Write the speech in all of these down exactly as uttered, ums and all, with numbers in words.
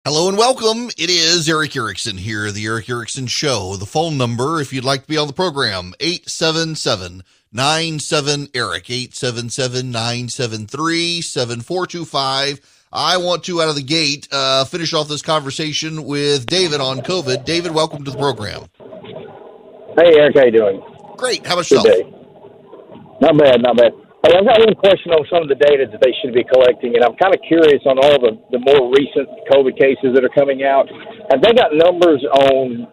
Hello and welcome. It is Erick Erickson here, the Erick Erickson Show. The phone number, if you'd like to be on the program, eight seven seven, nine seven, ERIC, eight seven seven, nine seven three, seven four two five. I want to, out of the gate, uh, finish off this conversation with David on COVID. David, welcome to the program. Hey, Eric, how you doing? Great. How about Good yourself? day. Not bad, not bad. Hey, I've got one question on some of the data that they should be collecting, and I'm kind of curious on all the, the more recent COVID cases that are coming out. Have they got numbers on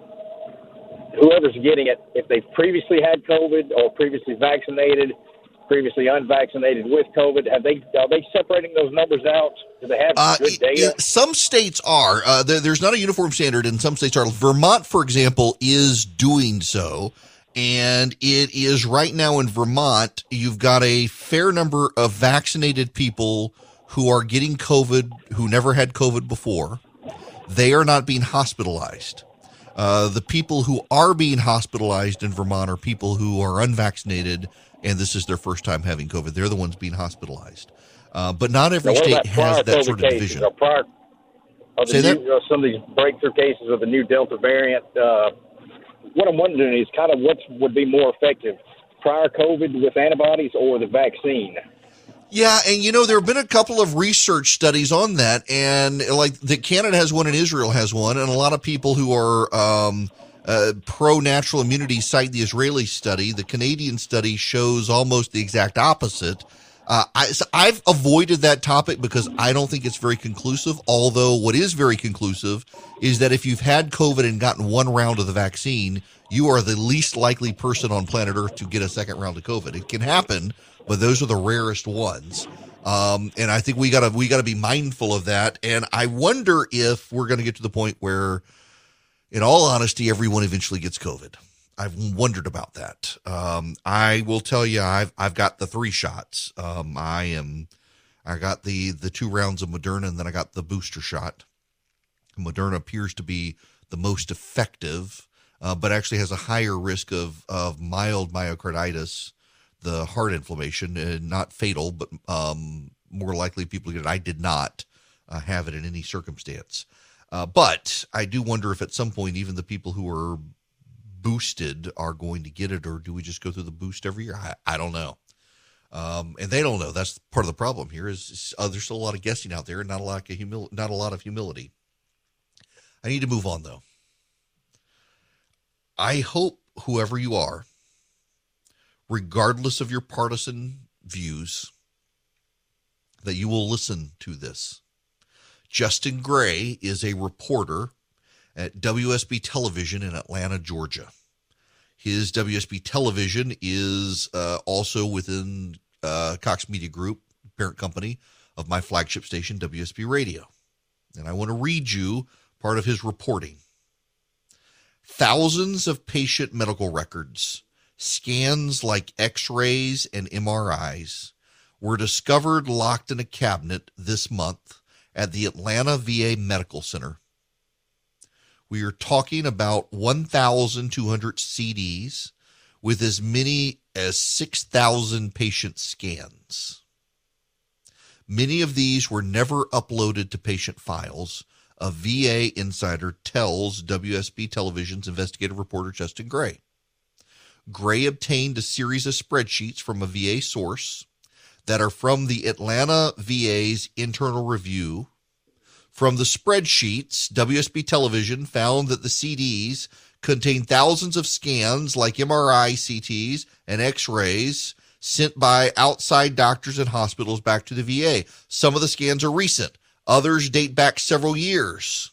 whoever's getting it, if they've previously had COVID or previously vaccinated, previously unvaccinated with COVID? Have they are they separating those numbers out? Do they have Uh, good data? it- some states are. Uh, there, there's not a uniform standard, and some states are. Vermont, for example, is doing so. And it is right now in Vermont, you've got a fair number of vaccinated people who are getting COVID, who never had COVID before. They are not being hospitalized. Uh, the people who are being hospitalized in Vermont are people who are unvaccinated, and this is their first time having COVID. They're the ones being hospitalized. Uh, but not every Now, what state about prior has that COVID sort of cases? division. Or prior, or the Say new, that? uh, some of these breakthrough cases of the new Delta variant. Uh, what I'm wondering is kind of what would be more effective, prior COVID with antibodies or the vaccine? Yeah, and you know, there have been a couple of research studies on that, and like that Canada has one and Israel has one, and a lot of people who are um, uh, pro-natural immunity cite the Israeli study. The Canadian study shows almost the exact opposite. Uh, I, so I've avoided that topic because I don't think it's very conclusive, although what is very conclusive is that if you've had COVID and gotten one round of the vaccine, you are the least likely person on planet Earth to get a second round of COVID. It can happen, but those are the rarest ones. Um, and I think we gotta we gotta be mindful of that. And I wonder if we're going to get to the point where, in all honesty, everyone eventually gets COVID. I've wondered about that. Um, I will tell you, I've I've got the three shots. Um, I am, I got the the two rounds of Moderna, and then I got the booster shot. Moderna appears to be the most effective, uh, but actually has a higher risk of of mild myocarditis, the heart inflammation, and not fatal, but um, more likely people get it. I did not uh, have it in any circumstance, uh, but I do wonder if at some point even the people who are boosted are going to get it, or do we just go through the boost every year? I, I don't know. Um, and they don't know. That's part of the problem here is, is uh, there's still a lot of guessing out there and not a lot of humil- not a lot of humility. I need to move on though. I hope whoever you are, regardless of your partisan views, that you will listen to this. Justin Gray is a reporter at W S B Television in Atlanta, Georgia. His W S B Television is uh, also within uh, Cox Media Group, parent company of my flagship station, W S B Radio. And I want to read you part of his reporting. Thousands of patient medical records, scans like x-rays and M R Is, were discovered locked in a cabinet this month at the Atlanta V A Medical Center. We are talking about one thousand two hundred C Ds with as many as six thousand patient scans. Many of these were never uploaded to patient files, a V A insider tells W S B Television's investigative reporter Justin Gray. Gray obtained a series of spreadsheets from a V A source that are from the Atlanta V A's internal review. From the spreadsheets, W S B Television found that the C Ds contain thousands of scans like M R I, C Ts, and X-rays sent by outside doctors and hospitals back to the V A. Some of the scans are recent. Others date back several years.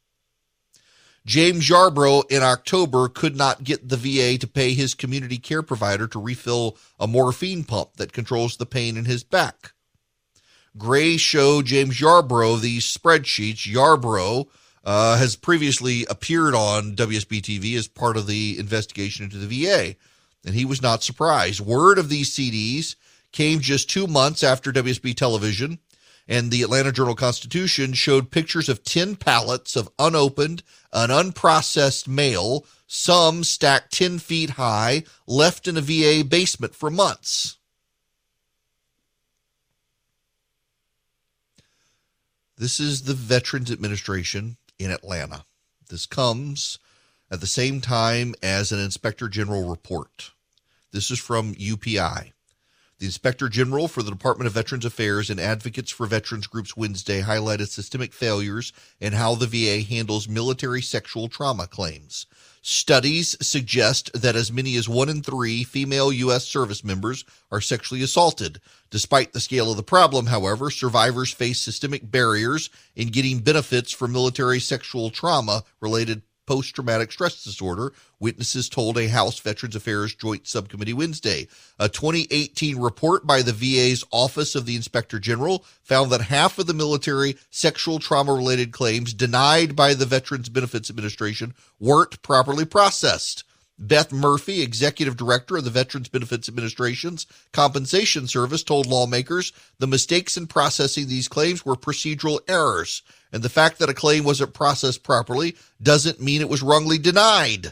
James Yarbrough in October could not get the V A to pay his community care provider to refill a morphine pump that controls the pain in his back. Gray showed James Yarbrough these spreadsheets. Yarbrough uh, has previously appeared on W S B T V as part of the investigation into the V A, and he was not surprised. Word of these C Ds came just two months after W S B Television and the Atlanta Journal-Constitution showed pictures of ten pallets of unopened and unprocessed mail, some stacked ten feet high, left in a V A basement for months. This is the Veterans Administration in Atlanta. This comes at the same time as an Inspector General report. This is from U P I. The Inspector General for the Department of Veterans Affairs and Advocates for Veterans Groups Wednesday highlighted systemic failures in how the V A handles military sexual trauma claims. Studies suggest that as many as one in three female U S service members are sexually assaulted. Despite the scale of the problem, however, survivors face systemic barriers in getting benefits for military sexual trauma-related post-traumatic stress disorder, witnesses told a House Veterans Affairs Joint Subcommittee Wednesday. A twenty eighteen report by the V A's Office of the Inspector General found that half of the military sexual trauma-related claims denied by the Veterans Benefits Administration weren't properly processed. Beth Murphy, executive director of the Veterans Benefits Administration's Compensation Service, told lawmakers the mistakes in processing these claims were procedural errors, and the fact that a claim wasn't processed properly doesn't mean it was wrongly denied.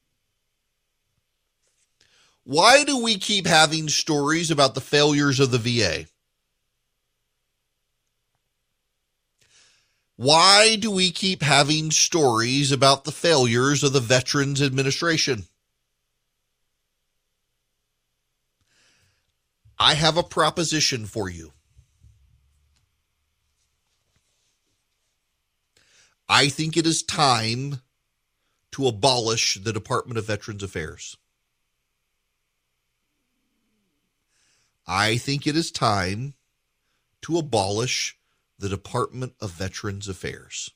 Why do we keep having stories about the failures of the V A? Why do we keep having stories about the failures of the Veterans Administration? I have a proposition for you. I think it is time to abolish the Department of Veterans Affairs. I think it is time to abolish the Department of Veterans Affairs.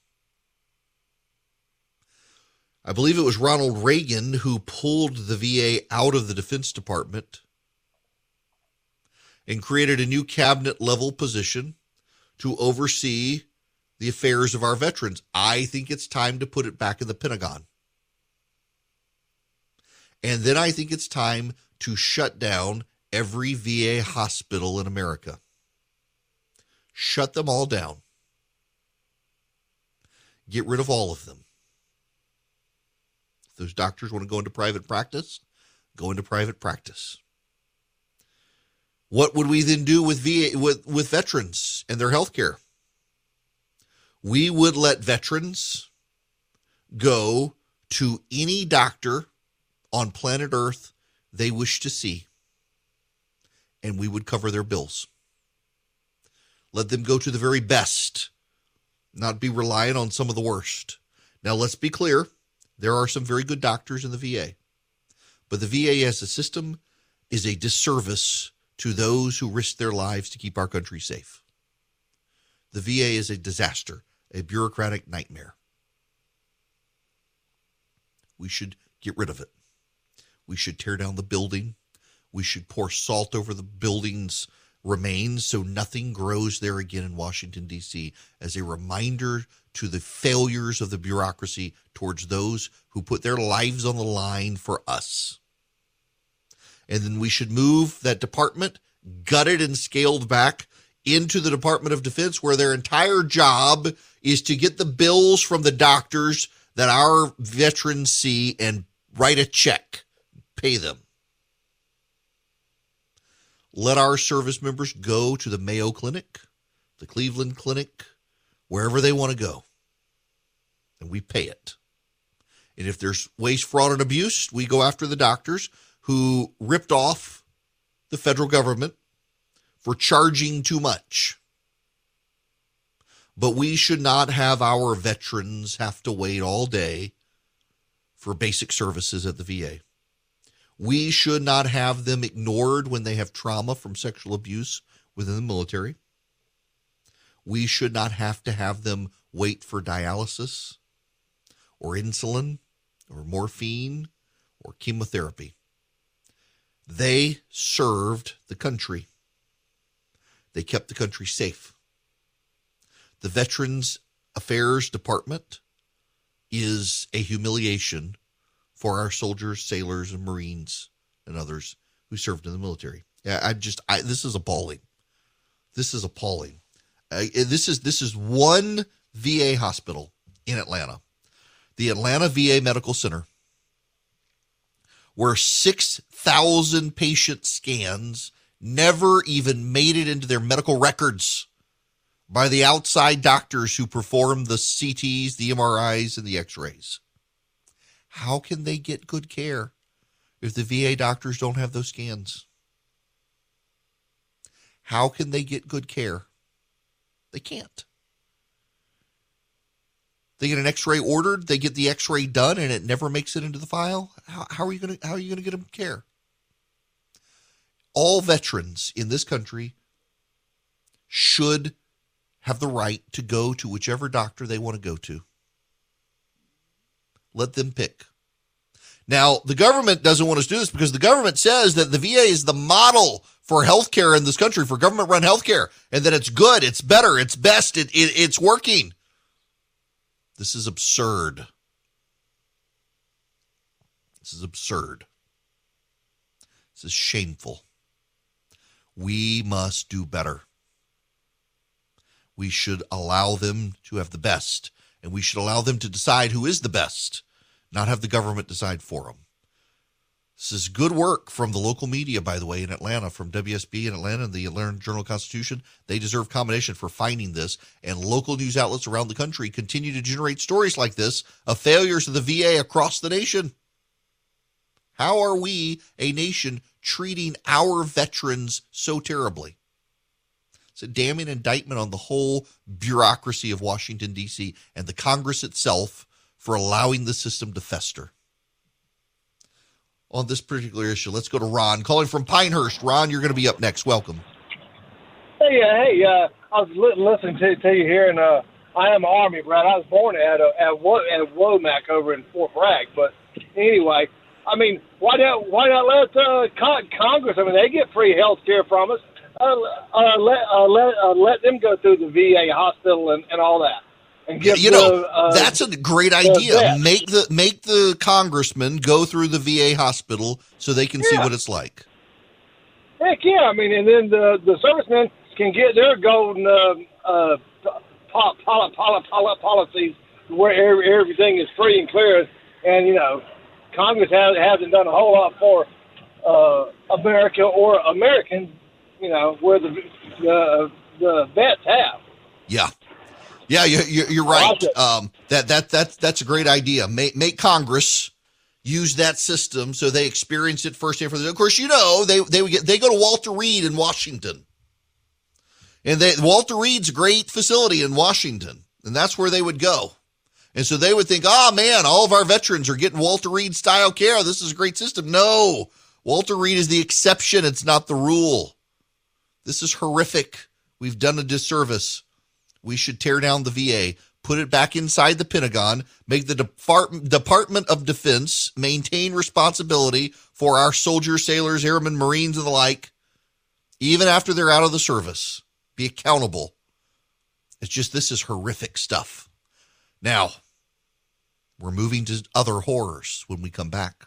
I believe it was Ronald Reagan who pulled the V A out of the Defense Department and created a new cabinet-level position to oversee the affairs of our veterans. I think it's time to put it back in the Pentagon. And then I think it's time to shut down every V A hospital in America. Shut them all down. Get rid of all of them. If those doctors want to go into private practice, go into private practice. What would we then do with V A, with, with veterans and their health care? We would let veterans go to any doctor on planet Earth they wish to see, and we would cover their bills. Let them go to the very best, not be reliant on some of the worst. Now, let's be clear. There are some very good doctors in the V A, but the V A as a system is a disservice to those who risk their lives to keep our country safe. The V A is a disaster, a bureaucratic nightmare. We should get rid of it. We should tear down the building. We should pour salt over the building's remains so nothing grows there again in Washington, D C, as a reminder to the failures of the bureaucracy towards those who put their lives on the line for us. And then we should move that department, gutted and scaled back, into the Department of Defense, where their entire job is to get the bills from the doctors that our veterans see and write a check, pay them. Let our service members go to the Mayo Clinic, the Cleveland Clinic, wherever they want to go, and we pay it. And if there's waste, fraud, and abuse, we go after the doctors who ripped off the federal government for charging too much. But we should not have our veterans have to wait all day for basic services at the V A. We should not have them ignored when they have trauma from sexual abuse within the military. We should not have to have them wait for dialysis or insulin or morphine or chemotherapy. They served the country. They kept the country safe. The Veterans Affairs Department is a humiliation for our soldiers, sailors, and Marines and others who served in the military. Yeah, I just, I, this is appalling. This is appalling. Uh, this is this is one V A hospital in Atlanta, the Atlanta V A Medical Center, where six thousand patient scans never even made it into their medical records by the outside doctors who perform the C Ts, the M R Is, and the X-rays. How can they get good care if the V A doctors don't have those scans? How can they get good care? They can't. They get an X-ray ordered, they get the X-ray done, and it never makes it into the file. How, how are you going to how are you going to get them care? All veterans in this country should have the right to go to whichever doctor they want to go to. Let them pick. Now, the government doesn't want us to do this because the government says that the V A is the model for healthcare in this country, for government-run healthcare, and that it's good, it's better, it's best, it, it it's working. This is absurd. This is absurd. This is shameful. We must do better. We should allow them to have the best, and we should allow them to decide who is the best, not have the government decide for them. This is good work from the local media, by the way, in Atlanta, from W S B in Atlanta and the Atlanta Journal-Constitution. They deserve commendation for finding this, and local news outlets around the country continue to generate stories like this of failures of the V A across the nation. How are we, a nation, treating our veterans so terribly? It's a damning indictment on the whole bureaucracy of Washington, D C, and the Congress itself for allowing the system to fester. On this particular issue, let's go to Ron, calling from Pinehurst. Ron, you're going to be up next. Welcome. Hey, uh, hey, uh, I was li- listening to, to you here, and uh, I am Army, Brad. I was born at uh, at, Wo- at Womack over in Fort Bragg. But anyway, I mean, why not why not let uh, con- Congress? I mean, they get free health care from us. Uh, uh, let uh, let uh, let them go through the V A hospital and, and all that. And give you know, the, uh, that's a great idea. Make the make the congressman go through the V A hospital so they can yeah. see what it's like. Heck yeah! I mean, and then the the servicemen can get their golden uh, uh, pol- pol- pol- pol- policies where everything is free and clear. And you know, Congress has, hasn't done a whole lot for uh, America or Americans. You know, where the the the vets have. Yeah. Yeah, you're, you're right. Um, that that that that's a great idea. Make make Congress use that system so they experience it firsthand. For the, of course, you know they they would get they go to Walter Reed in Washington, and they Walter Reed's a great facility in Washington, and that's where they would go. And so they would think, oh man, all of our veterans are getting Walter Reed style care. This is a great system. No, Walter Reed is the exception. It's not the rule. This is horrific. We've done a disservice. We should tear down the V A, put it back inside the Pentagon, make the Depart- Department of Defense maintain responsibility for our soldiers, sailors, airmen, Marines, and the like, even after they're out of the service. Be accountable. It's just, this is horrific stuff. Now, we're moving to other horrors when we come back.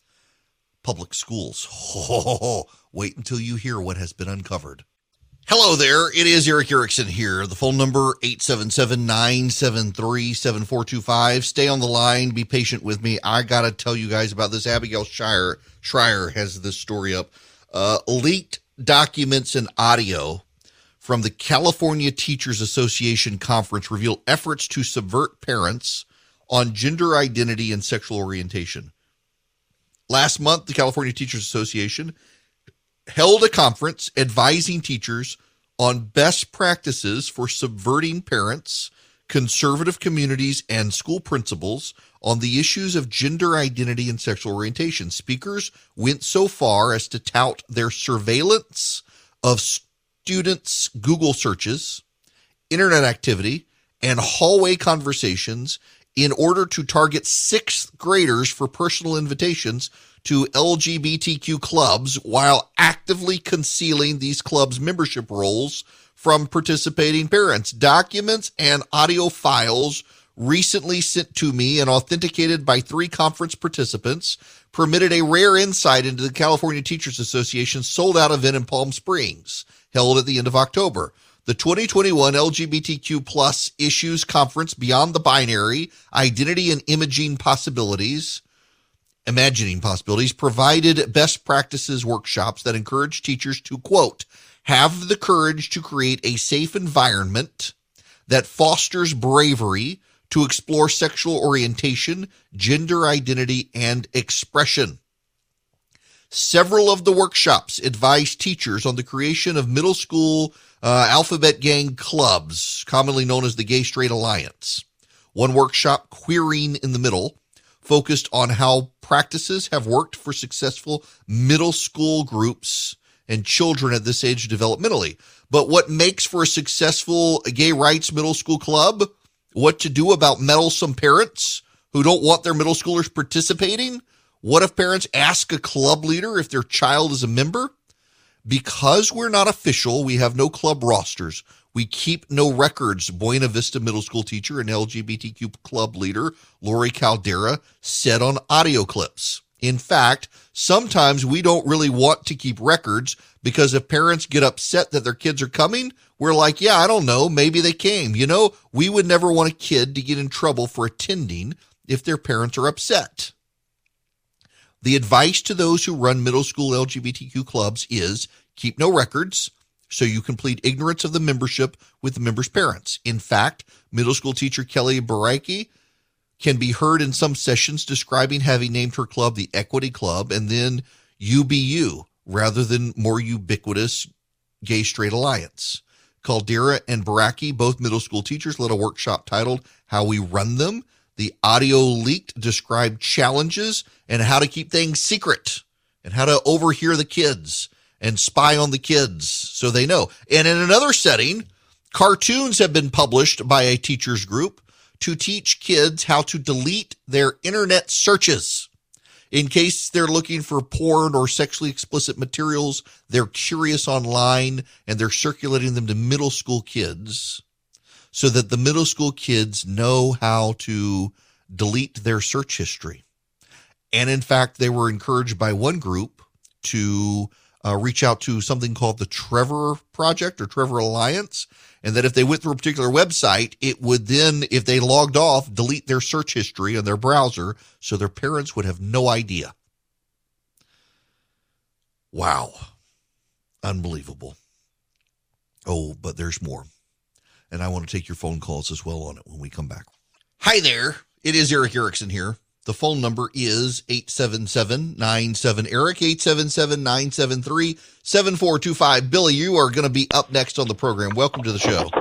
Public schools. Oh, wait until you hear what has been uncovered. Hello there. It is Erick Erickson here. The phone number, eight seven seven, nine seven three, seven four two five. Stay on the line. Be patient with me. I got to tell you guys about this. Abigail Shrier, Shrier has this story up. Uh, leaked documents and audio from the California Teachers Association conference reveal efforts to subvert parents on gender identity and sexual orientation. Last month, the California Teachers Association held a conference advising teachers on best practices for subverting parents, conservative communities, and school principals on the issues of gender identity and sexual orientation. Speakers went so far as to tout their surveillance of students' Google searches, internet activity, and hallway conversations in order to target sixth graders for personal invitations to L G B T Q clubs while actively concealing these clubs' membership rolls from participating parents. Documents and audio files recently sent to me and authenticated by three conference participants permitted a rare insight into the California Teachers Association's sold-out event in Palm Springs, held at the end of October. The twenty twenty-one L G B T Q plus Issues Conference Beyond the Binary, Identity and Imaging Possibilities, Imagining Possibilities, provided best practices workshops that encourage teachers to, quote, have the courage to create a safe environment that fosters bravery to explore sexual orientation, gender identity, and expression. Several of the workshops advise teachers on the creation of middle school uh, alphabet gang clubs, commonly known as the Gay Straight Alliance. One workshop, Queering in the Middle, focused on how practices have worked for successful middle school groups and children at this age developmentally. But what makes for a successful gay rights middle school club? What to do about meddlesome parents who don't want their middle schoolers participating? What if parents ask a club leader if their child is a member? Because we're not official, we have no club rosters. We keep no records, Buena Vista Middle School teacher and L G B T Q club leader Lori Caldera said on audio clips. In fact, sometimes we don't really want to keep records because if parents get upset that their kids are coming, we're like, yeah, I don't know, maybe they came. You know, we would never want a kid to get in trouble for attending if their parents are upset. The advice to those who run middle school L G B T Q clubs is keep no records so you can plead ignorance of the membership with the members' parents. In fact, middle school teacher Kelly Baraki can be heard in some sessions describing having named her club the Equity Club and then U B U rather than more ubiquitous Gay Straight Alliance. Caldera and Baraki, both middle school teachers, led a workshop titled How We Run Them. The audio leaked described challenges and how to keep things secret and how to overhear the kids and spy on the kids so they know. And in another setting, cartoons have been published by a teachers group to teach kids how to delete their internet searches. In case they're looking for porn or sexually explicit materials, they're curious online and they're circulating them to middle school kids so that the middle school kids know how to delete their search history. And in fact, they were encouraged by one group to uh, reach out to something called the Trevor Project or Trevor Alliance, and that if they went through a particular website, it would then, if they logged off, delete their search history on their browser so their parents would have no idea. Wow. Unbelievable. Oh, but there's more. And I want to take your phone calls as well on it when we come back. Hi there. It is Eric Erickson here. The phone number is eight seven seven, nine seven, Eric, eight seven seven, nine seven three, seven four two five. Billy, you are going to be up next on the program. Welcome to the show.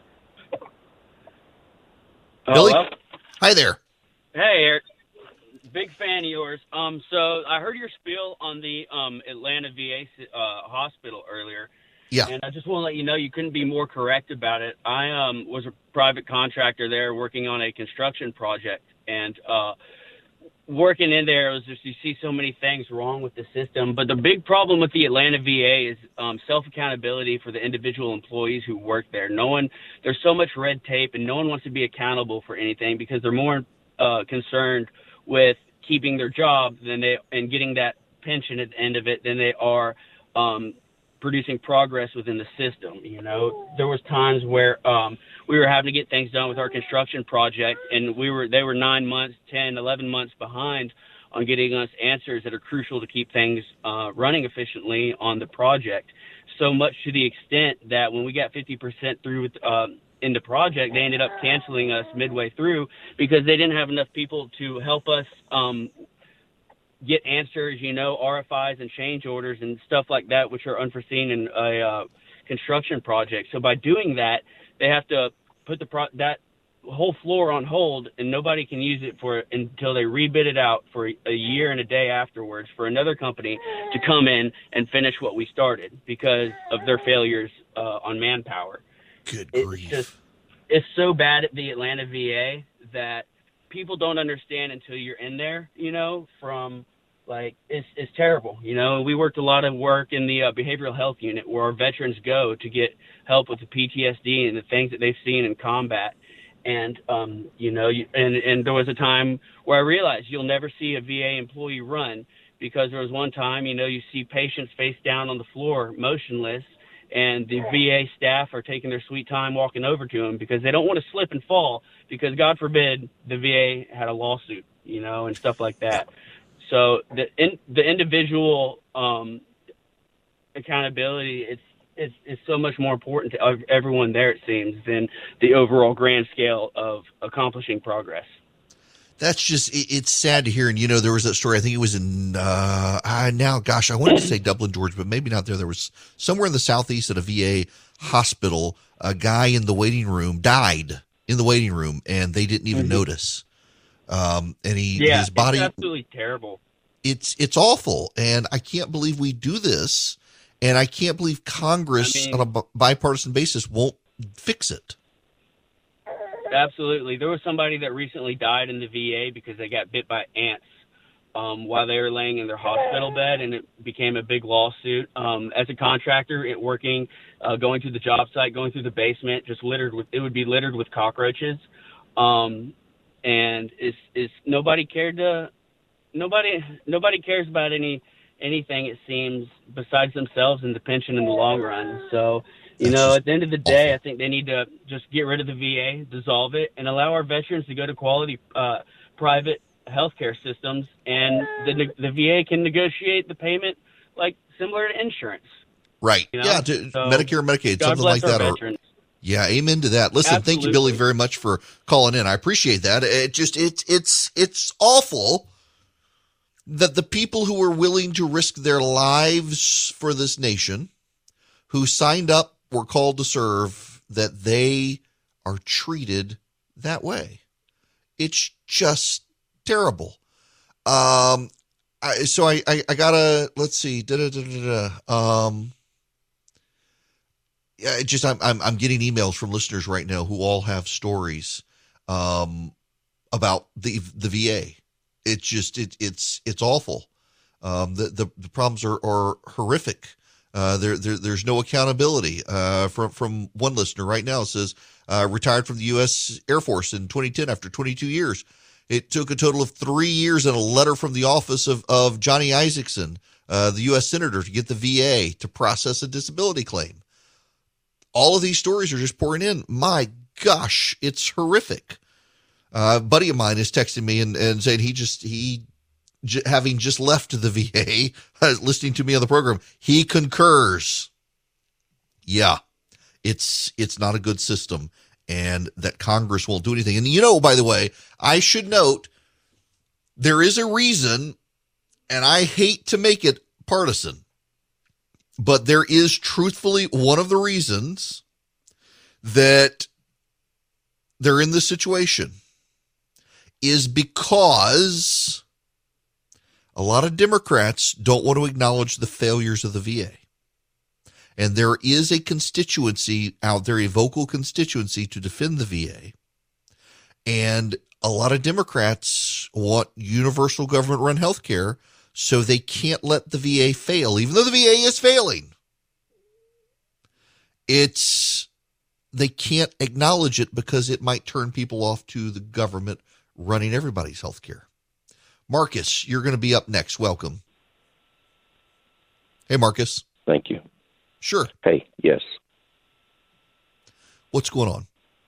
Billy? Hello? Hi there. Hey, Eric. Big fan of yours. Um, so I heard your spiel on the um, Atlanta V A uh, hospital earlier. Yeah. And I just want to let you know you couldn't be more correct about it. I um, was a private contractor there working on a construction project. And uh, working in there, it was just you see so many things wrong with the system. But the big problem with the Atlanta V A is um, self-accountability for the individual employees who work there. No one, there's so much red tape, and no one wants to be accountable for anything because they're more uh, concerned with keeping their job than they and getting that pension at the end of it than they are um, producing progress within the system. You know, there was times where um, we were having to get things done with our construction project, and we were they were nine months, ten, eleven months behind on getting us answers that are crucial to keep things uh, running efficiently on the project. So much to the extent that when we got fifty percent through with, uh, in the project, they ended up canceling us midway through because they didn't have enough people to help us um, get answers, you know, R F Is and change orders and stuff like that, which are unforeseen in a uh, construction project. So by doing that, they have to put the pro- that whole floor on hold, and nobody can use it for until they rebid it out for a year and a day afterwards for another company to come in and finish what we started because of their failures uh, on manpower. Good It's grief. just, it's so bad at the Atlanta V A that people don't understand until you're in there, you know, from like, it's it's terrible. You know, we worked a lot of work in the uh, behavioral health unit where our veterans go to get help with the P T S D and the things that they've seen in combat. And, um, you know, you, and, and there was a time where I realized you'll never see a V A employee run because there was one time, you know, you see patients face down on the floor, motionless, and the V A staff are taking their sweet time walking over to them because they don't want to slip and fall because, God forbid, the V A had a lawsuit, you know, and stuff like that. So the in, the individual um, accountability, it's is, is so much more important to everyone there, it seems, than the overall grand scale of accomplishing progress. That's just, it, it's sad to hear. And, you know, there was that story, I think it was in, uh, I now, gosh, I wanted to say Dublin, Georgia, but maybe not there. There was somewhere in the Southeast at a V A hospital, a guy in the waiting room died in the waiting room, and they didn't even mm-hmm. notice. Um, and he, yeah, his body, it's absolutely terrible. It's, it's awful. And I can't believe we do this. And I can't believe Congress I mean, on a bipartisan basis won't fix it. Absolutely. There was somebody that recently died in the V A because they got bit by ants um, while they were laying in their hospital bed, and it became a big lawsuit. Um, as a contractor, it working, uh, going to the job site, going through the basement, just littered with, it would be littered with cockroaches. Um, and it's, it's nobody cared to, nobody, nobody cares about any, anything, it seems, besides themselves and the pension in the long run. So, you That's know, at the end of the day, awful. I think they need to just get rid of the V A, dissolve it, and allow our veterans to go to quality uh, private healthcare systems, and the the V A can negotiate the payment like similar to insurance. Right. You know? Yeah, to so, Medicare, Medicaid, God something like that. Or, yeah, amen to that. Listen, Absolutely. Thank you, Billy, very much for calling in. I appreciate that. It just it's it's it's awful that the people who are willing to risk their lives for this nation, who signed up, were called to serve, that they are treated that way. It's just terrible. Um, I, so I, I, I gotta, let's see. Da, da, da, da, da. Um, yeah, it just, I'm, I'm, I'm getting emails from listeners right now who all have stories, um, about the, the V A. It's just, it, it's, it's awful. Um, the, the, the problems are, are horrific. Uh, there, there, there's no accountability. Uh, from from one listener right now, it says uh, retired from the U S Air Force in twenty ten after twenty-two years. It took a total of three years and a letter from the office of of Johnny Isakson, uh, the U S senator, to get the V A to process a disability claim. All of these stories are just pouring in. My gosh, it's horrific. Uh, a buddy of mine is texting me and, and saying he just he. having just left the V A, uh, listening to me on the program, he concurs. Yeah, it's it's not a good system, and that Congress won't do anything. And, you know, by the way, I should note, there is a reason, and I hate to make it partisan, but there is truthfully one of the reasons that they're in this situation is because a lot of Democrats don't want to acknowledge the failures of the V A. And there is a constituency out there, a vocal constituency to defend the V A. And a lot of Democrats want universal government-run health care, so they can't let the V A fail, even though the V A is failing. It's, they can't acknowledge it because it might turn people off to the government running everybody's health care. Marcus, you're going to be up next. Welcome. Hey, Marcus. Thank you. Sure. Hey, yes. What's going on?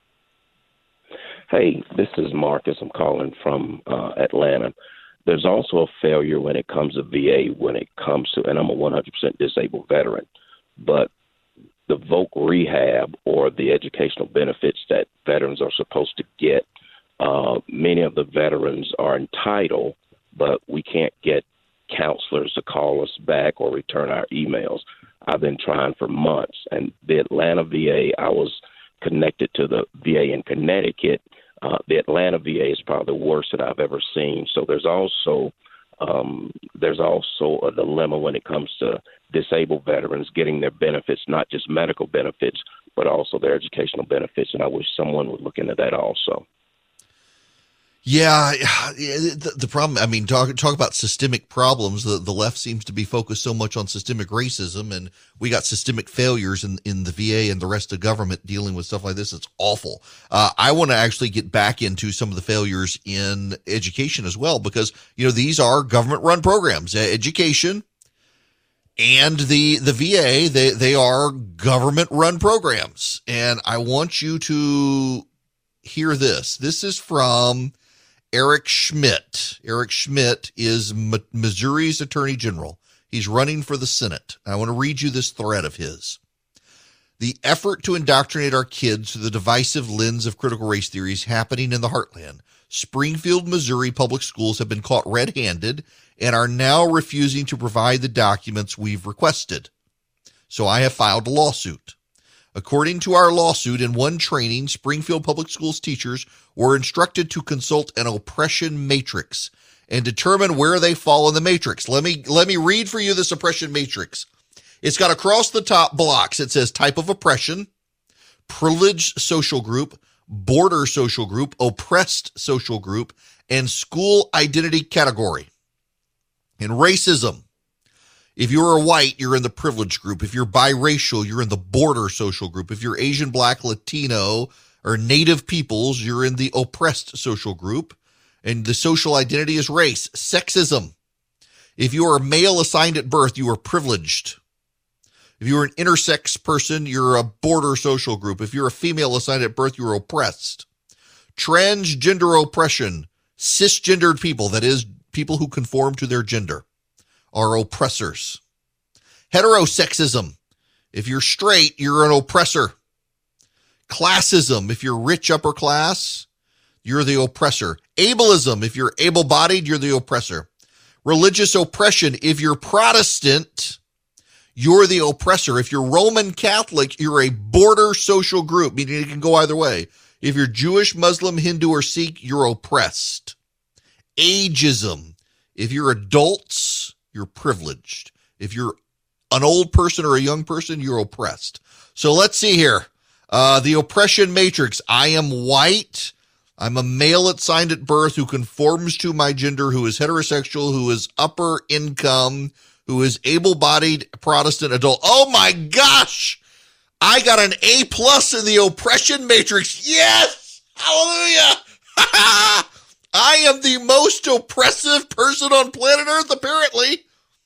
Hey, this is Marcus. I'm calling from uh, Atlanta. There's also a failure when it comes to V A, when it comes to, and I'm a one hundred percent disabled veteran, but the voc rehab or the educational benefits that veterans are supposed to get, uh, many of the veterans are entitled, but we can't get counselors to call us back or return our emails. I've been trying for months, and the Atlanta V A, I was connected to the V A in Connecticut. Uh, the Atlanta V A is probably the worst that I've ever seen. So there's also um, there's also a dilemma when it comes to disabled veterans getting their benefits, not just medical benefits, but also their educational benefits. And I wish someone would look into that also. Yeah, the, the problem, I mean, talk talk about systemic problems. The, the left seems to be focused so much on systemic racism, and we got systemic failures in, in the V A and the rest of government dealing with stuff like this. It's awful. Uh, I want to actually get back into some of the failures in education as well, because, you know, these are government-run programs. Education and the the V A, they, they are government-run programs. And I want you to hear this. This is from Eric Schmidt. Eric Schmidt is M- Missouri's Attorney General. He's running for the Senate. I want to read you this thread of his. The effort to indoctrinate our kids through the divisive lens of critical race theory is happening in the heartland. Springfield, Missouri public schools have been caught red-handed and are now refusing to provide the documents we've requested. So I have filed a lawsuit. According to our lawsuit, in one training, Springfield Public Schools teachers were instructed to consult an oppression matrix and determine where they fall in the matrix. Let me let me read for you this oppression matrix. It's got across the top blocks. It says type of oppression, privileged social group, border social group, oppressed social group, and school identity category. And racism. If you're a white, you're in the privileged group. If you're biracial, you're in the border social group. If you're Asian, Black, Latino, or Native peoples, you're in the oppressed social group. And the social identity is race. Sexism. If you are a male assigned at birth, you are privileged. If you're an intersex person, you're a border social group. If you're a female assigned at birth, you're oppressed. Transgender oppression. Cisgendered people, that is, people who conform to their gender, are oppressors. Heterosexism. If you're straight, you're an oppressor. Classism. If you're rich upper class, you're the oppressor. Ableism. If you're able-bodied, you're the oppressor. Religious oppression. If you're Protestant, you're the oppressor. If you're Roman Catholic, you're a border social group, meaning it can go either way. If you're Jewish, Muslim, Hindu, or Sikh, you're oppressed. Ageism. If you're adults, you're privileged. If you're an old person or a young person, you're oppressed. So let's see here. Uh, the oppression matrix. I am white. I'm a male assigned at birth who conforms to my gender, who is heterosexual, who is upper income, who is able-bodied Protestant adult. Oh my gosh! I got an A plus in the oppression matrix. Yes! Hallelujah! I am the most oppressive person on planet Earth, apparently.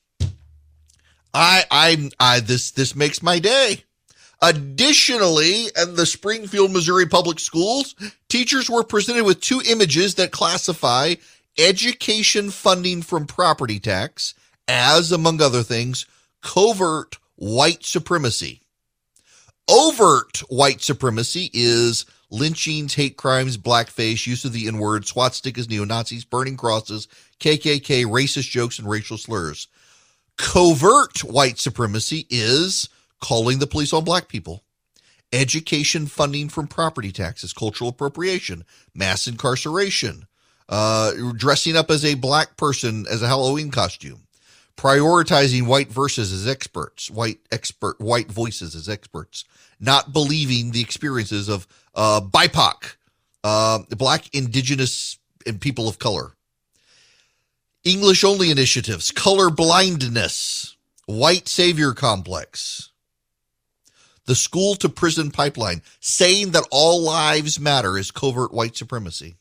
I, I, I, this, this makes my day. Additionally, in the Springfield, Missouri public schools, teachers were presented with two images that classify education funding from property tax as, among other things, covert white supremacy. Overt white supremacy is lynchings, hate crimes, blackface, use of the N-word, swastikas, neo-Nazis, burning crosses, K K K, racist jokes, and racial slurs. Covert white supremacy is calling the police on black people, education funding from property taxes, cultural appropriation, mass incarceration, uh, dressing up as a black person as a Halloween costume, prioritizing white verses as experts, white expert, white voices as experts, not believing the experiences of uh, B I P O C, uh, black, indigenous, and people of color. English-only initiatives, color blindness, white savior complex. The school-to-prison pipeline, saying that all lives matter is covert white supremacy.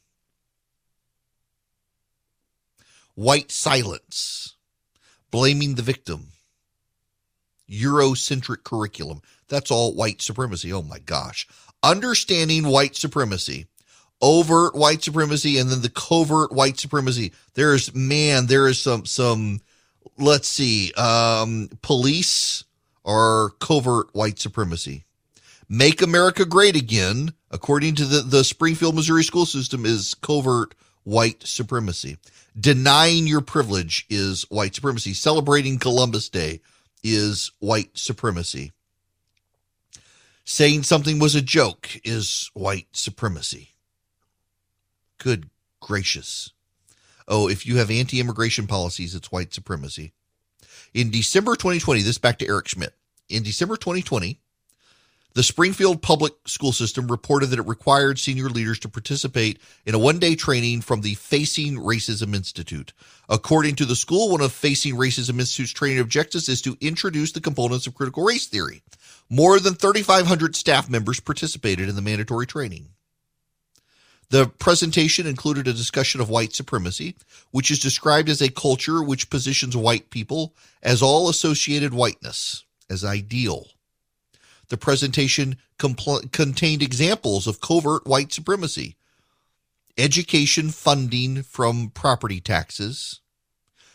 White silence, blaming the victim. Eurocentric curriculum, that's all white supremacy. Oh my gosh. Understanding white supremacy, overt white supremacy, and then the covert white supremacy. There's, man, there is some, some, let's see, um, police are covert white supremacy. Make America Great Again, according to the, the Springfield, Missouri school system, is covert white supremacy. Denying your privilege is white supremacy. Celebrating Columbus Day is white supremacy. Saying something was a joke is white supremacy. Good gracious. Oh, if you have anti-immigration policies, it's white supremacy. In December twenty twenty, this back to Eric Schmidt. In December twenty twenty, the Springfield public school system reported that it required senior leaders to participate in a one-day training from the Facing Racism Institute. According to the school, one of Facing Racism Institute's training objectives is to introduce the components of critical race theory. More than thirty-five hundred staff members participated in the mandatory training. The presentation included a discussion of white supremacy, which is described as a culture which positions white people as all associated whiteness, as ideal. The presentation compl- contained examples of covert white supremacy. Education funding from property taxes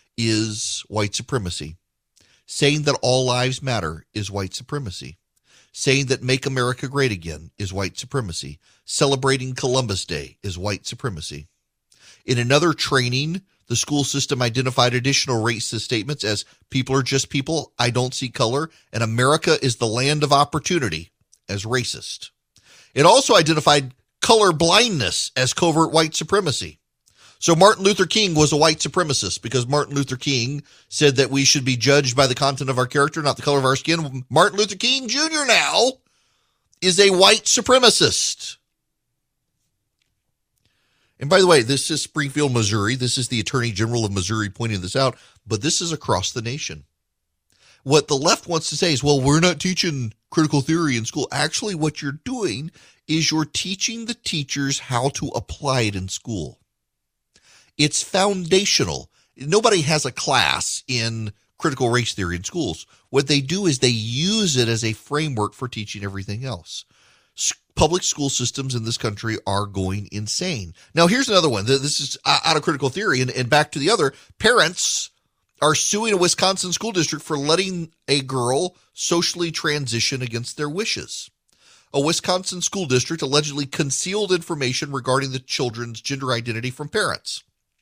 is white supremacy. Saying that all lives matter is white supremacy. saying that Make America Great Again is white supremacy. Celebrating Columbus Day is white supremacy. In another training, the school system identified additional racist statements as people are just people, I don't see color, and America is the land of opportunity as racist. It also identified color blindness as covert white supremacy. So Martin Luther King was a white supremacist because Martin Luther King said that we should be judged by the content of our character, not the color of our skin. Martin Luther King Junior now is a white supremacist. And by the way, this is Springfield, Missouri. This is the Attorney General of Missouri pointing this out, but this is across the nation. What the left wants to say is, well, we're not teaching critical theory in school. Actually, what you're doing is you're teaching the teachers how to apply it in school. It's foundational. Nobody has a class in critical race theory in schools. What they do is they use it as a framework for teaching everything else. Public school systems in this country are going insane. Now, here's another one. This is out of critical theory, and, and back to the other. Parents are suing a Wisconsin school district for letting a girl socially transition against their wishes. A Wisconsin school district allegedly concealed information regarding the children's gender identity from parents.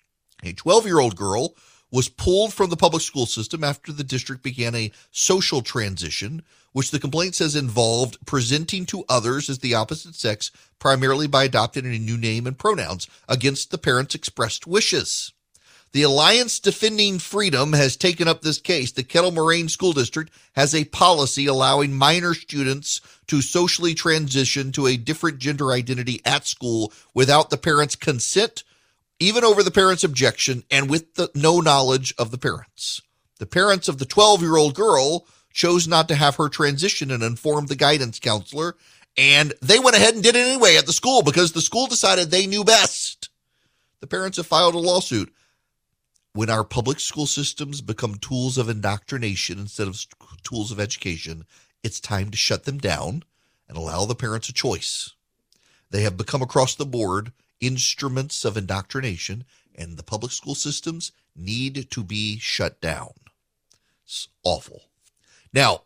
A twelve-year-old girl was pulled from the public school system after the district began a social transition, which the complaint says involved presenting to others as the opposite sex, primarily by adopting a new name and pronouns, against the parents' expressed wishes. The Alliance Defending Freedom has taken up this case. The Kettle Moraine School District has a policy allowing minor students to socially transition to a different gender identity at school without the parents' consent, even over the parents' objection, and with the no knowledge of the parents. The parents of the twelve-year-old girl chose not to have her transition and informed the guidance counselor, and they went ahead and did it anyway at the school because the school decided they knew best. The parents have filed a lawsuit. When our public school systems become tools of indoctrination instead of tools of education, it's time to shut them down and allow the parents a choice. They have become across the board instruments of indoctrination, and the public school systems need to be shut down. It's awful. Now,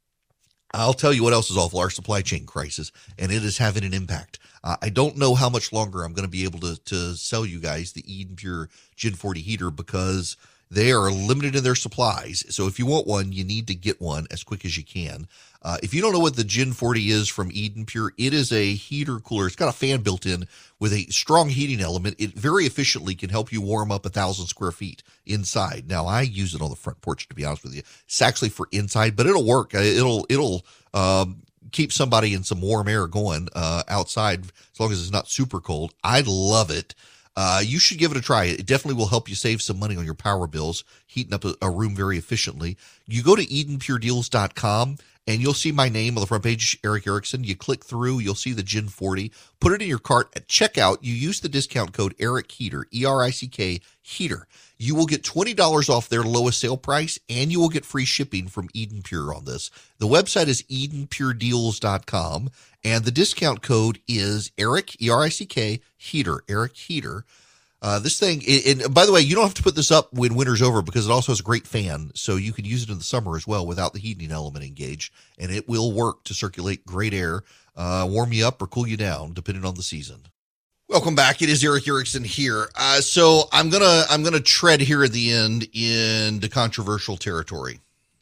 I'll tell you what else is awful, our supply chain crisis, and it is having an impact. Uh, I don't know how much longer I'm going to be able to, to sell you guys the Eden Pure Gen forty heater because they are limited in their supplies. So if you want one, you need to get one as quick as you can. Uh, if you don't know what the Gen forty is from Eden Pure, it is a heater cooler. It's got a fan built in with a strong heating element. It very efficiently can help you warm up a thousand square feet inside. Now, I use it on the front porch, to be honest with you. It's actually for inside, but it'll work. It'll, it'll, um, keep somebody in some warm air going, uh, outside as long as it's not super cold. I love it. Uh, you should give it a try. It definitely will help you save some money on your power bills, heating up a, a room very efficiently. You go to eden pure deals dot com and you'll see my name on the front page, Eric Erickson. You click through, you'll see the Gen forty. Put it in your cart. At checkout, you use the discount code Eric Heater, E R I C K, Heater. You will get twenty dollars off their lowest sale price, and you will get free shipping from Eden Pure on this. The website is eden pure deals dot com, and the discount code is Eric, E R I C K, Heater, Eric Heater. Uh, this thing, and by the way, you don't have to put this up when winter's over because it also has a great fan, so you can use it in the summer as well without the heating element engaged, and it will work to circulate great air, uh, warm you up or cool you down, depending on the season. Welcome back. It is Eric Erickson here. Uh, so I'm gonna I'm gonna tread here at the end into controversial territory.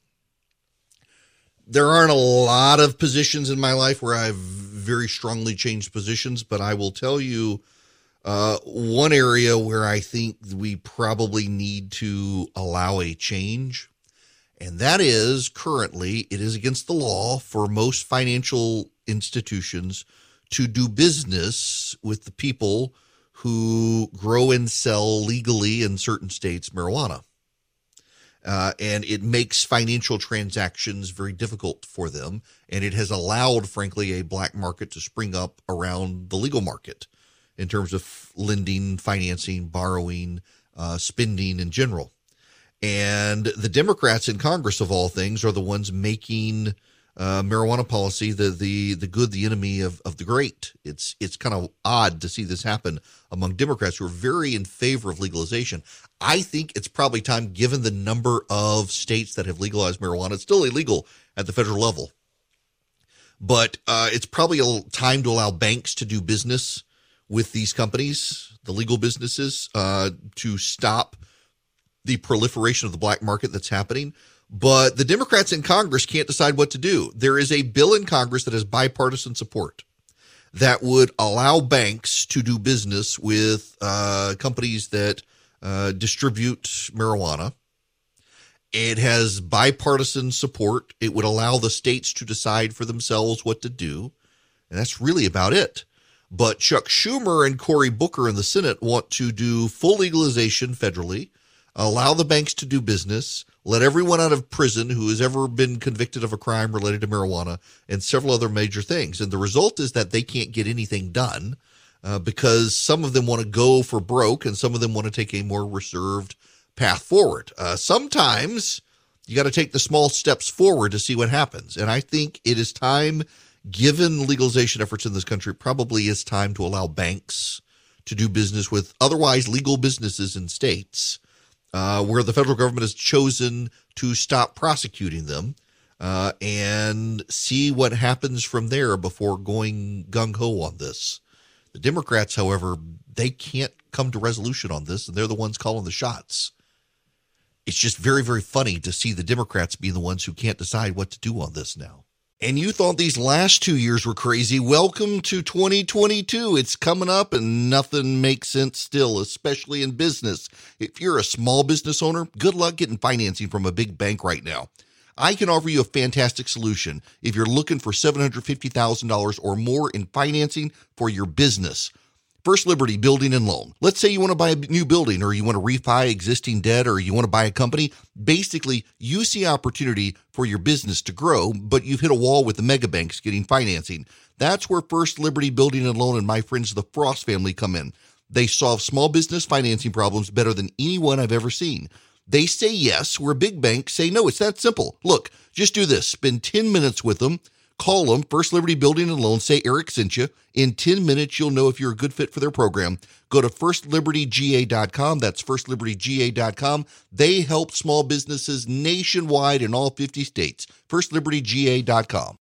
There aren't a lot of positions in my life where I've very strongly changed positions, but I will tell you uh, one area where I think we probably need to allow a change, and that is currently it is against the law for most financial institutions to do business with the people who grow and sell legally in certain states marijuana. Uh, and it makes financial transactions very difficult for them. And it has allowed, frankly, a black market to spring up around the legal market in terms of lending, financing, borrowing, uh, spending in general. And the Democrats in Congress, of all things, are the ones making Uh, marijuana policy, the the the good, the enemy of, of the great. It's it's kind of odd to see this happen among Democrats who are very in favor of legalization. I think it's probably time, given the number of states that have legalized marijuana. It's still illegal at the federal level. But uh, it's probably a time to allow banks to do business with these companies, the legal businesses, uh, to stop the proliferation of the black market that's happening. But the Democrats in Congress can't decide what to do. There is a bill in Congress that has bipartisan support that would allow banks to do business with uh, companies that uh, distribute marijuana. It has bipartisan support. It would allow the states to decide for themselves what to do. And that's really about it. But Chuck Schumer and Cory Booker in the Senate want to do full legalization federally, allow the banks to do business, let everyone out of prison who has ever been convicted of a crime related to marijuana, and several other major things. And the result is that they can't get anything done uh, because some of them want to go for broke and some of them want to take a more reserved path forward. Uh, sometimes you got to take the small steps forward to see what happens. And I think it is time, given legalization efforts in this country, probably is time to allow banks to do business with otherwise legal businesses in states uh, where the federal government has chosen to stop prosecuting them uh, and see what happens from there before going gung-ho on this. The Democrats, however, they can't come to resolution on this, and they're the ones calling the shots. It's just very, very funny to see the Democrats being the ones who can't decide what to do on this now. And you thought these last two years were crazy. Welcome to twenty twenty-two. It's coming up and nothing makes sense still, especially in business. If you're a small business owner, good luck getting financing from a big bank right now. I can offer you a fantastic solution if you're looking for seven hundred fifty thousand dollars or more in financing for your business. First Liberty Building and Loan. Let's say you want to buy a new building or you want to refi existing debt or you want to buy a company. Basically, you see opportunity for your business to grow, but you've hit a wall with the mega banks getting financing. That's where First Liberty Building and Loan and my friends, the Frost family, come in. They solve small business financing problems better than anyone I've ever seen. They say yes, where big banks say no. It's that simple. Look, just do this. Spend ten minutes with them. Call them, First Liberty Building and Loan, say Eric sent you. In ten minutes, you'll know if you're a good fit for their program. Go to first liberty g a dot com. That's first liberty g a dot com. They help small businesses nationwide in all fifty states. first liberty g a dot com.